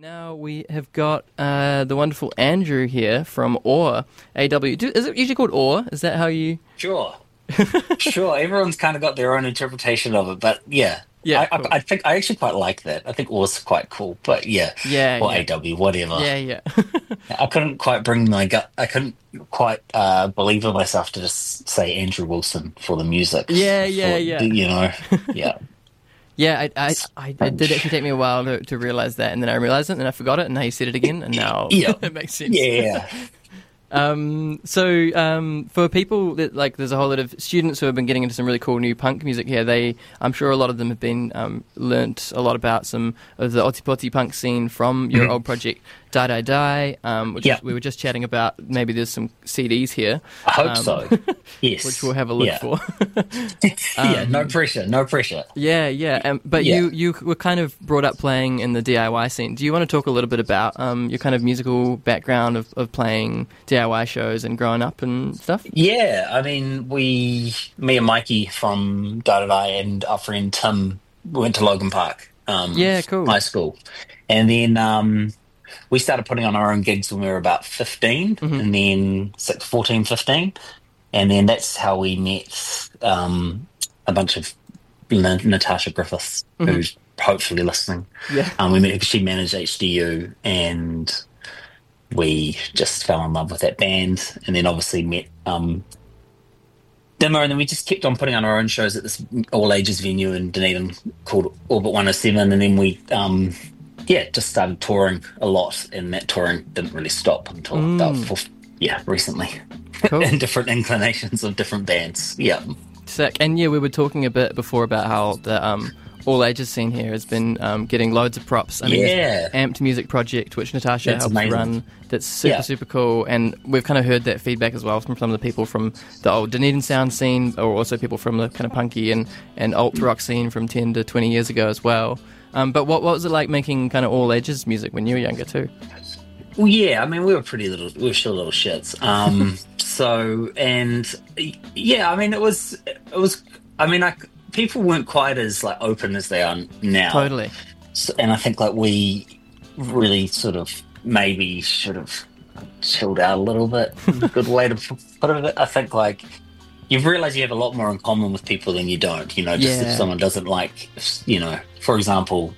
now we have got the wonderful Andrew here from OR, AW. Is it usually called OR? Is that how you... Sure, sure. Everyone's kind of got their own interpretation of it, but yeah, Yeah, I, cool. I think I actually quite like that. I think was quite cool, but yeah, Yeah, or yeah. AW, whatever. Yeah, yeah. I couldn't quite bring my gut. I couldn't quite believe in myself to just say Andrew Wilson for the music. Yeah, yeah, For yeah. yeah, Yeah, it did French. actually take me a while to realize that, and then I realized it, and then I forgot it, and now you said it again, and now Yeah, it makes sense. yeah, For people that like, there's a whole lot of students who have been getting into some really cool new punk music here. I'm sure a lot of them have been learnt a lot about some of the Otipoti punk scene from your old project Die Die Die, which yeah. we were just chatting about. Maybe there's some CDs here, I hope so. which Yes. we'll have a look Yeah. for. Yeah. No pressure. No pressure. Yeah, yeah. But Yeah. you were kind of brought up playing in the DIY scene. Do you want to talk a little bit about your kind of musical background of playing DIY shows and growing up and stuff? Yeah, I mean, me and Mikey from Da Da Da and our friend Tim went to Logan Park, Yeah, cool. high school, and then we started putting on our own gigs when we were about 15, Hmm. and then 14, 15, and then that's how we met a bunch of Natasha Griffiths, Hmm. who's hopefully listening. Yeah. We met because she managed HDU, and we just fell in love with that band, and then obviously met Dimmer, and then we just kept on putting on our own shows at this all ages venue in Dunedin called Orbit 107, and then we just started touring a lot, and that touring didn't really stop until about recently. Cool. In different inclinations of different bands. Yeah. Sick. And yeah, we were talking a bit before about how the all ages scene here has been getting loads of props. I mean, Yeah. this Amped Music project, which Natasha That's helps amazing. run, that's super, Yeah. super cool. And we've kind of heard that feedback as well from some of the people from the old Dunedin sound scene, or also people from the kind of punky and alt rock scene from 10 to 20 years ago as well. But what was it like making kind of all ages music when you were younger too? Well, yeah, I mean, we were still little shits. I mean, I mean, people weren't quite as like open as they are now. Totally. So, and I think like we really sort of maybe should have chilled out a little bit. Is a good way to put it. I think like you've realised you have a lot more in common with people than you don't. You know, just Yeah. if someone doesn't like, for example,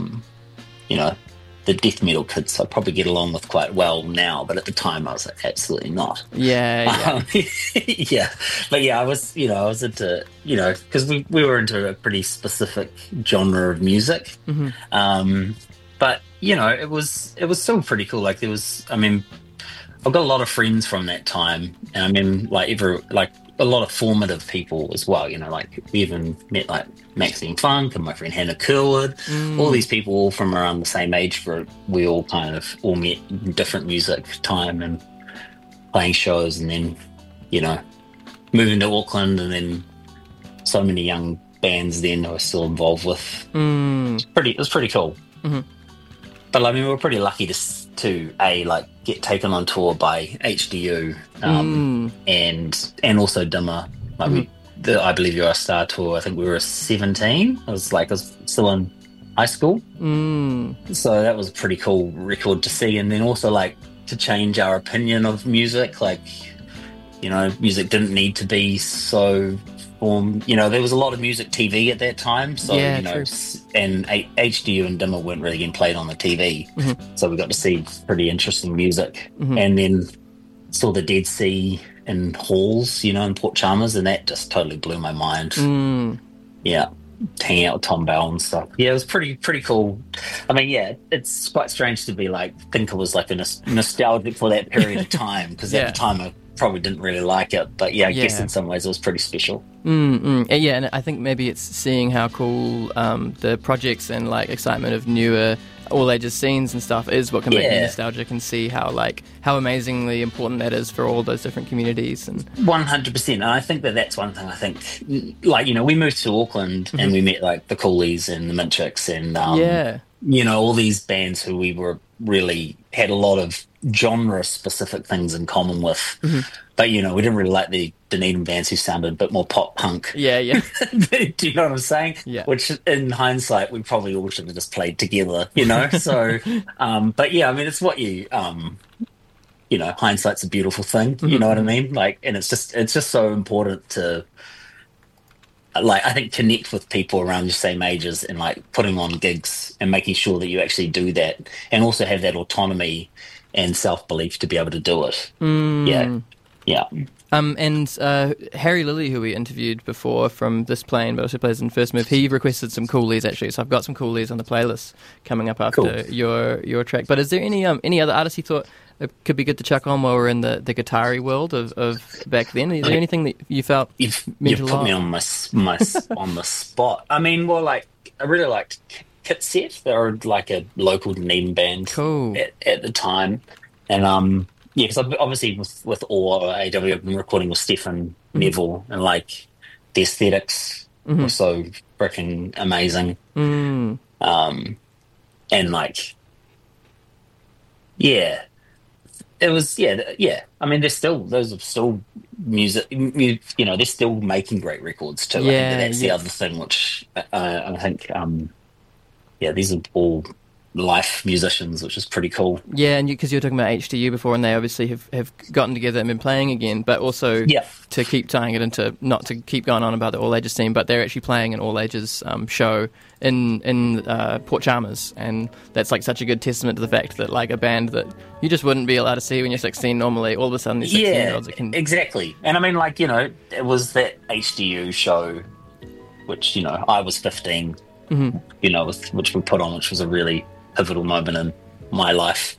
the death metal kids, I probably get along with quite well now, but at the time I was like, absolutely not. Yeah, yeah. Yeah, but yeah, I was into, because we were into a pretty specific genre of music. But it was still pretty cool. Like I mean, I've got a lot of friends from that time, and I mean, like a lot of formative people as well. Like we even met like Maxine Funk and my friend Hannah Curwood. All these people all from around the same age group. We all kind of all met in different music time and playing shows, and then moving to Auckland, and then so many young bands then I was still involved with. It was pretty cool. But I mean, we were pretty lucky to get taken on tour by HDU and also Dimmer. I believe you're a Star tour. I think we were 17. I was still in high school, so that was a pretty cool record to see. And then also like to change our opinion of music. Like music didn't need to be so. There was a lot of music TV at that time, so Yeah, true. and HDU and Dimmer weren't really getting played on the TV, so we got to see pretty interesting music. And then saw the Dead Sea in halls, in Port Chalmers, and that just totally blew my mind. Yeah, hanging out with Tom Bell and stuff. Yeah, it was pretty cool. I mean, yeah, it's quite strange to be like think it was like a nostalgic for that period of time, because Yeah. at the time I probably didn't really like it, but yeah, I guess Yeah. in some ways it was pretty special. Yeah, and I think maybe it's seeing how cool the projects and like excitement of newer all ages scenes and stuff is what can make me Yeah. nostalgic, and see how amazingly important that is for all those different communities. And 100%. And I think that's one thing. I think, like, we moved to Auckland and we met like the Coolies and the Minchicks and yeah, all these bands who we were really had a lot of genre specific things in common with. But, we didn't really like the Dunedin bands who sounded a bit more pop punk. Yeah, yeah. Do you know what I'm saying? Yeah. Which in hindsight, we probably all should have just played together, So, but yeah, I mean, it's what hindsight's a beautiful thing. You know what I mean? Like, and it's just so important to, like, I think connect with people around your same ages and like putting on gigs and making sure that you actually do that and also have that autonomy and self-belief to be able to do it. Yeah. And Harry Lilly, who we interviewed before from This Plane, but also plays in First Move, he requested some Coolies actually. So I've got some Coolies on the playlist coming up after your track. But is there any other artists you thought it could be good to chuck on while we're in the guitar-y world of back then? Is there anything that you felt you've put me on my on the spot? I mean, well, like I really liked Kit Set. They were like a local Dunedin band at the time, and yeah, because obviously with all AW, I've been recording with Stefan Neville, and like the aesthetics were so freaking amazing. And like, yeah, it was, yeah. I mean, those are still music, they're still making great records too. Yeah, I think that's the other thing, which I think, these are all life musicians, which is pretty cool. Yeah, and because you were talking about HTU before, and they obviously have gotten together and been playing again, but also to keep tying it into, not to keep going on about the all ages scene, but they're actually playing an all ages show in Port Chalmers, and that's like such a good testament to the fact that like a band that you just wouldn't be allowed to see when you're 16 normally, all of a sudden these 16-year-olds exactly. And I mean, like, it was that HTU show, which I was 15, which we put on, which was a really pivotal moment in my life.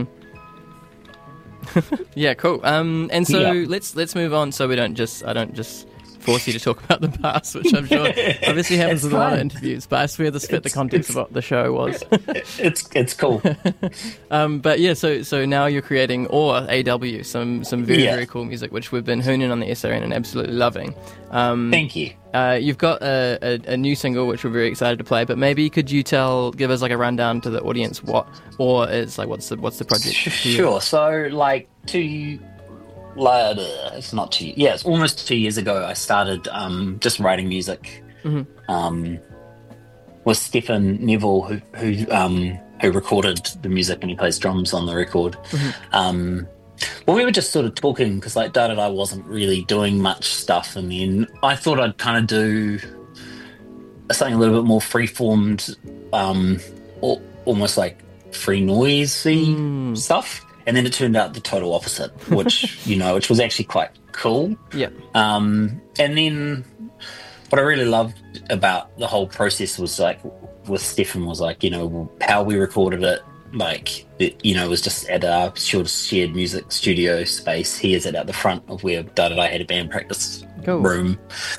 Yeah, cool. And so let's move on, so I don't just force you to talk about the past, which I'm sure obviously happens with a lot of interviews, but I swear this fit the context of what the show was. It's cool. But yeah, so now you're creating AW some very very cool music, which we've been hooning on the SRN and absolutely loving. Thank you. You've got a new single which we're very excited to play, but maybe could you give us like a rundown to the audience what's the project? Sure. So like it's almost 2 years ago I started just writing music with Stefan Neville, who recorded the music, and he plays drums on the record. Well, we were just sort of talking because like Dad and I wasn't really doing much stuff, and then I thought I'd kind of do something a little bit more free-formed, almost like free noisy stuff. And then it turned out the total opposite, which which was actually quite cool. Yeah. And then what I really loved about the whole process was like with Stefan was like how we recorded it. Like it was just at our shared music studio space. He is at the front of where Dad and I had a band practice room.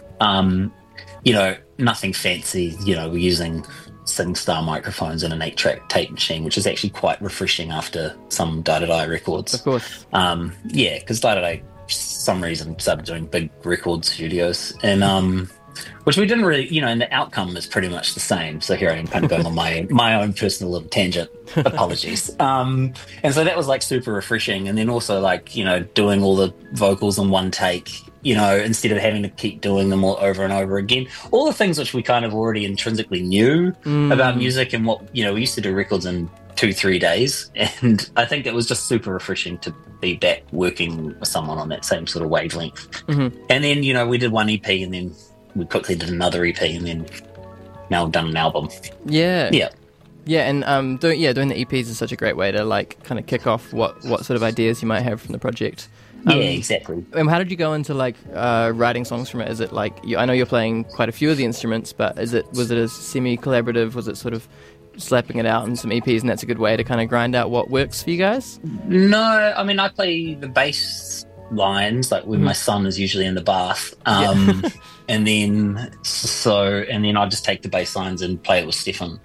Nothing fancy. We're using SingStar microphones and an 8-track tape machine, which is actually quite refreshing after some Da-Da-Da records. Of course. Because Da-Da-Da, for some reason, started doing big record studios, and which we didn't really, and the outcome is pretty much the same. So here I am kind of going on my own personal little tangent. Apologies. And so that was like super refreshing. And then also like, doing all the vocals in one take, instead of having to keep doing them all over and over again. All the things which we kind of already intrinsically knew about music and what, we used to do records in 2-3 days. And I think it was just super refreshing to be back working with someone on that same sort of wavelength. And then, we did one EP, and then we quickly did another EP, and then now we've done an album. Yeah, and doing the EPs is such a great way to like kind of kick off what sort of ideas you might have from the project. Yeah, exactly. And how did you go into like writing songs from it? Is it like I know you're playing quite a few of the instruments, but was it a semi-collaborative? Was it sort of slapping it out in some EPs, and that's a good way to kind of grind out what works for you guys? No, I mean I play the bass lines like when my son is usually in the bath, and then I just take the bass lines and play it with Stefan,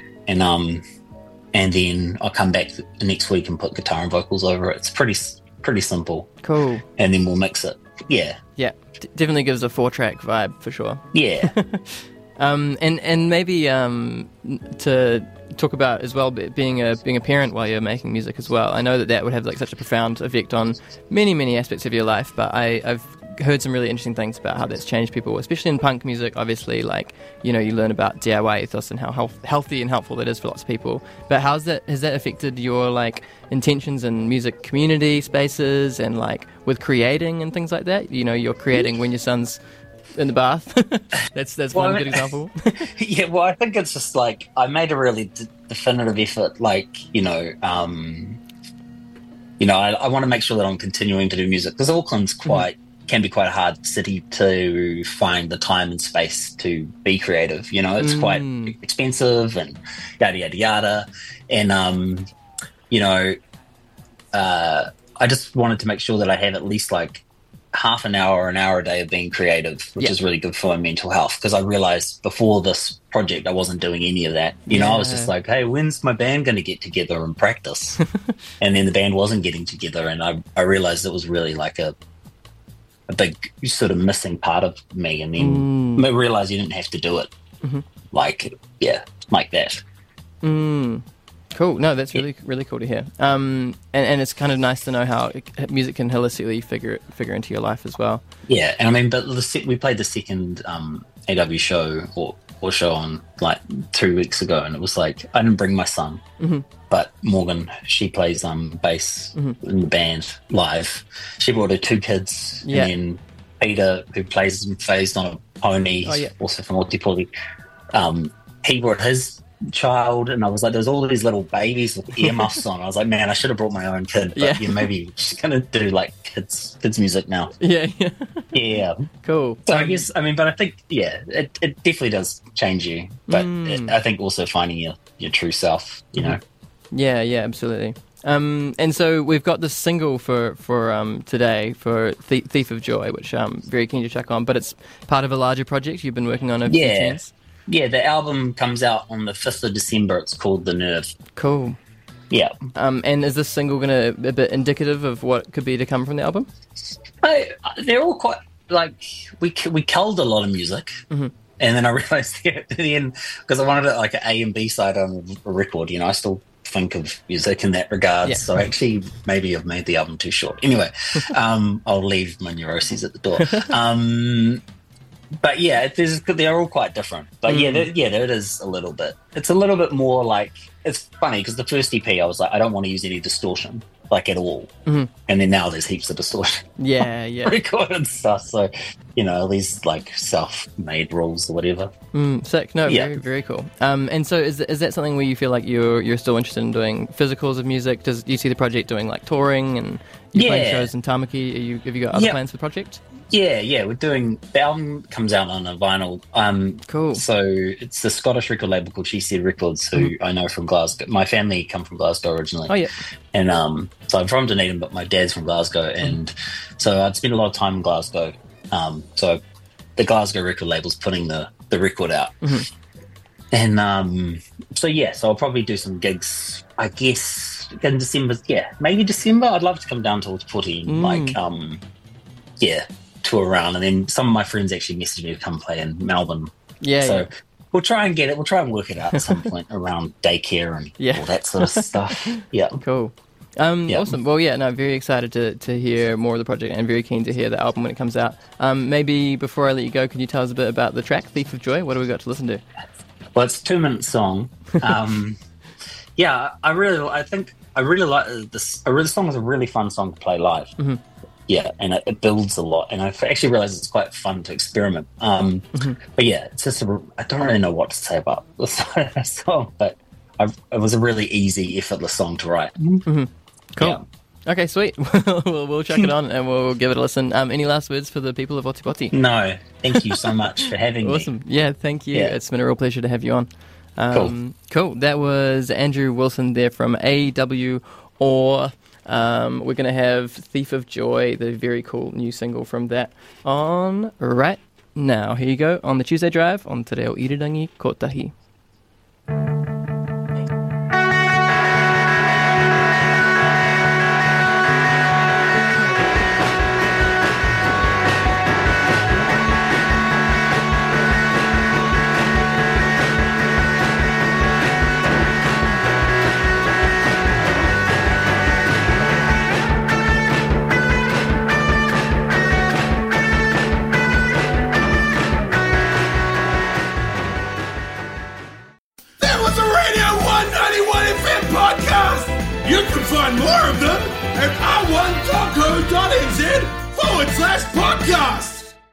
and then I'll come back the next week and put guitar and vocals over it. It's pretty simple. Cool. And then we'll mix it. Yeah. Definitely gives a 4-track vibe for sure. Yeah. And maybe to talk about as well being a parent while you're making music as well. I know that would have like such a profound effect on many aspects of your life, but I've heard some really interesting things about how that's changed people, especially in punk music. Obviously, like, you learn about DIY ethos and how healthy and helpful that is for lots of people. But has that affected your like intentions in music community spaces and like with creating and things like that? You're creating when your son's in the bath. that's one good example. Yeah, well, I think it's just like I made a really definitive effort, like I want to make sure that I'm continuing to do music, because Auckland's can be quite a hard city to find the time and space to be creative. It's quite expensive and yada yada yada, and I just wanted to make sure that I have at least like half an hour or an hour a day of being creative, which is really good for my mental health, because I realized before this project I wasn't doing any of that. I was just like, hey, when's my band going to get together and practice? And then the band wasn't getting together, and I realized it was really like a big sort of missing part of me. And then I realized you didn't have to do it like that. Cool. No, that's really cool to hear. And it's kind of nice to know how music can holistically figure into your life as well. Yeah, and I mean, but we played the second AW show or show on like 2 weeks ago, and it was like I didn't bring my son, but Morgan, she plays bass in the band live. She brought her 2 kids, and then Peter, who plays phased on a pony, also from Otipoli, he brought his child, and I was like, there's all these little babies with earmuffs on. I was like, man, I should have brought my own kid, but maybe we're just gonna do like kids music now. Yeah. Cool. So I guess, I mean, but I think it definitely does change you, but I think also finding your true self, Yeah, absolutely. And so we've got this single for today for Thief of Joy, which I'm very keen to check on, but it's part of a larger project you've been working on over 2 years. Yeah, the album comes out on the 5th of December. It's called The Nerve. Cool. Yeah. And is this single going to a bit indicative of what could be to come from the album? They're all quite, like, we culled a lot of music. And then I realised at the end, because I wanted it like an A and B side on a record, I still think of music in that regard. So actually, maybe I've made the album too short. Anyway, I'll leave my neuroses at the door. But they're all quite different. But there it is a little bit. It's a little bit more like, it's funny because the first EP I was like, I don't want to use any distortion, like at all. And then now there's heaps of distortion. Recorded stuff. So, these like self-made rules or whatever. Sick. No, very, very cool. And so is that something where you feel like you're still interested in doing physicals of music? Do you see the project doing like touring and you're playing shows in Tamaki? Have you got other plans for the project? Yeah, we're doing, the album comes out on a vinyl. Cool. So it's the Scottish record label called She Said Records, who I know from Glasgow. My family come from Glasgow originally. Oh, yeah. And so I'm from Dunedin, but my dad's from Glasgow. And so I'd spent a lot of time in Glasgow. So the Glasgow record label's putting the record out. And so I'll probably do some gigs, I guess, in December. Yeah, maybe December. I'd love to come down to Otipoti and tour around, and then some of my friends actually messaged me to come play in Melbourne. We'll try and get it. We'll try and work it out at some point around daycare and all that sort of stuff. Cool. Awesome. Well, very excited to hear more of the project, and very keen to hear the album when it comes out. Maybe before I let you go, can you tell us a bit about the track Thief of Joy? What do we got to listen to? Well, it's a 2-minute song. I really like this. The song is a really fun song to play live. Yeah, and it builds a lot, and I actually realised it's quite fun to experiment. But it's just I don't really know what to say about the song, but it was a really easy, effortless song to write. Cool. Yeah. Okay, sweet. we'll check it on and we'll give it a listen. Any last words for the people of Otipoti? No, thank you so much for having me. Awesome. Yeah, thank you. It's been a real pleasure to have you on. Cool. That was Andrew Wilson there from AW Or. We're going to have Thief of Joy, the very cool new single from that, on right now. Here you go, on the Tuesday Drive on Te Reo Irirangi Kotahi. was a Radio 191 FM podcast. You can find more of them at r1.co.nz.